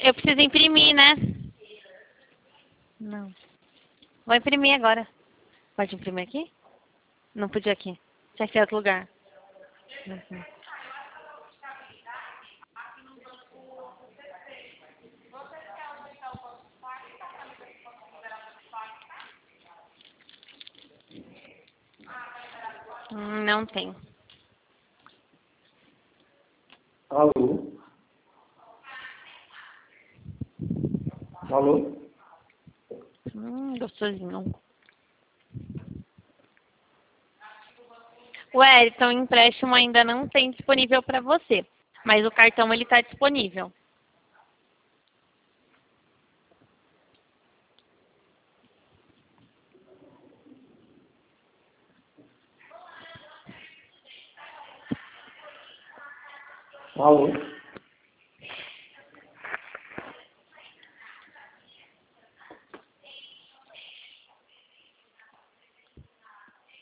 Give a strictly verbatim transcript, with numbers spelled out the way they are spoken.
Eu preciso imprimir, né? Não. Vou imprimir agora. Pode imprimir aqui? Não podia aqui. Tinha que ser outro lugar. Uhum. Hum, não tem. Alô? Alô? Hum, gostosinho. O Wellington, o empréstimo ainda não tem disponível para você, mas o cartão ele está disponível. Alô?